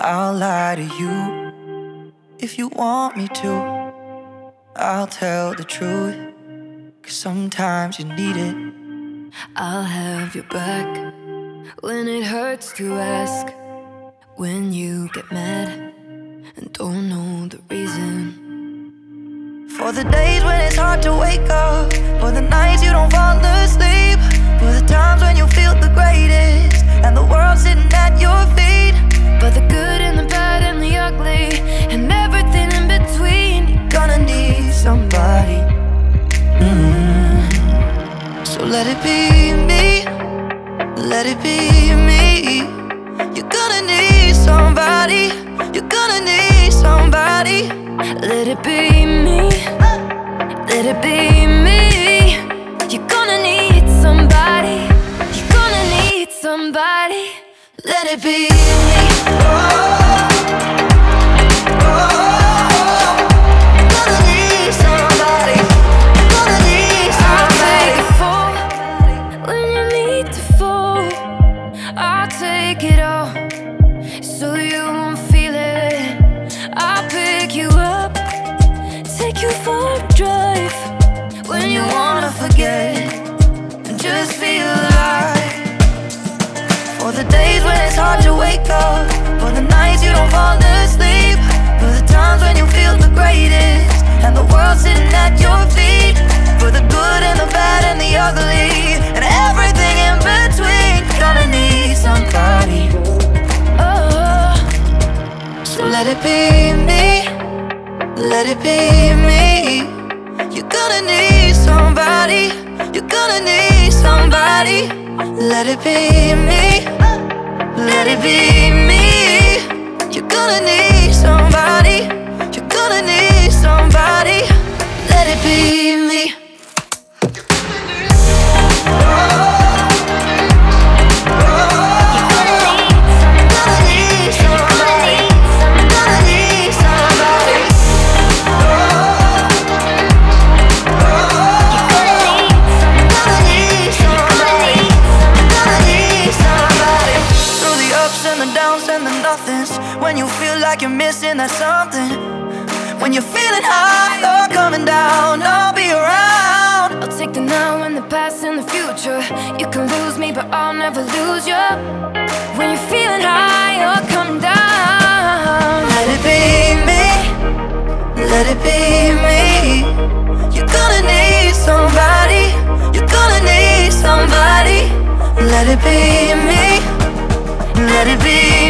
I'll lie to you if you want me to. I'll tell the truth, 'cause sometimes you need it. I'll have your back when it hurts to ask, when you get mad and don't know the reason. For the days when it's hard to wake up, for the nights you don't fall asleep, for the times when you feel the greatest and the world's sitting at your feet. But the good and the bad and the ugly and everything in between, you're gonna need somebody. So let it be me, let it be me. You're gonna need somebody, you're gonna need somebody. Let it be me, let it be me. You're gonna need somebody, you're gonna need somebody. Let it be me. You're gonna need somebody, you're gonna need somebody. I'll take a fall when you need to fall. I'll take it all so you won't feel it. I'll pick you up, take you for a drive when you wanna forget and just feel alive. For the days when it's hard to wake up, for the nights you don't fall asleep, for the times when you feel the greatest and the world's sitting at your feet, for the good and the bad and the ugly and everything in between. You're gonna need somebody. Oh, so let it be me, let it be me. You're gonna need somebody, you're gonna need somebody. Let it be me, let it be me. You're gonna need somebody, you're gonna need somebody. Let it be me. When you feel like you're missing that something, when you're feeling high or coming down, I'll be around. I'll take the now and the past and the future. You can lose me, but I'll never lose you. When you're feeling high or coming down, let it be me, let it be me. You're gonna need somebody, you're gonna need somebody. Let it be me, let it be me.